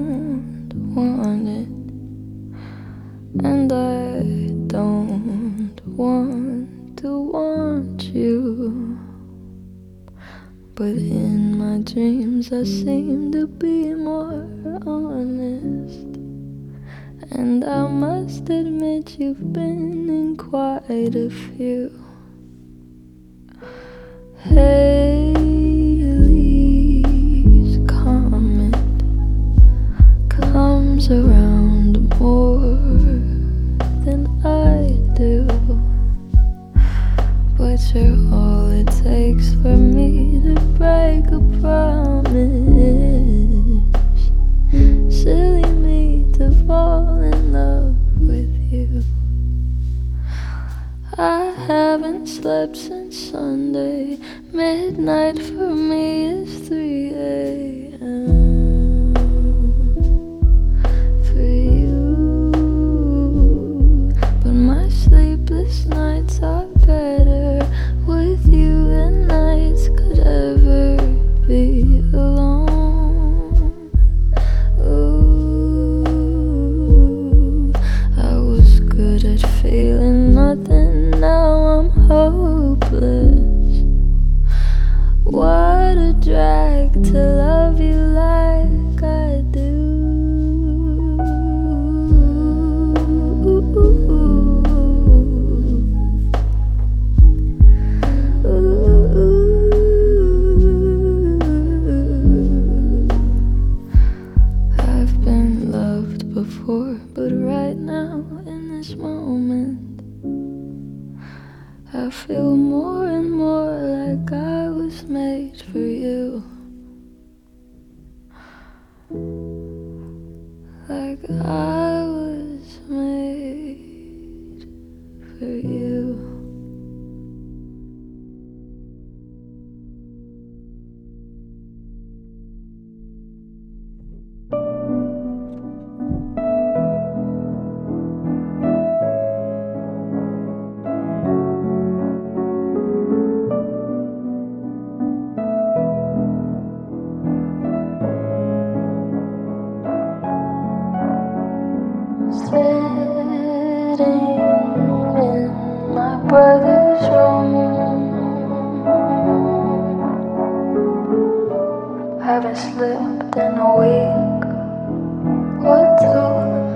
don't want it, and I don't want to want you. But in my dreams I seem to be more honest, and I must admit you've been in quite a few. Haley's comet comes around more than I do, but you're all it takes for me to break a promise. Silly me to fall in love with you. I haven't slept since Sunday. Midnight for me is 3 a.m. for you, but my sleepless nights are better with you than nights could ever be alone. Ooh, I was good at feeling nothing, now I'm hopeless. What a drag to love you like I do. I've been loved before, but right now, in this moment, I feel more and more like I was made for you. Like I was made for you. Sitting in my brother's room, haven't slept in a week or two.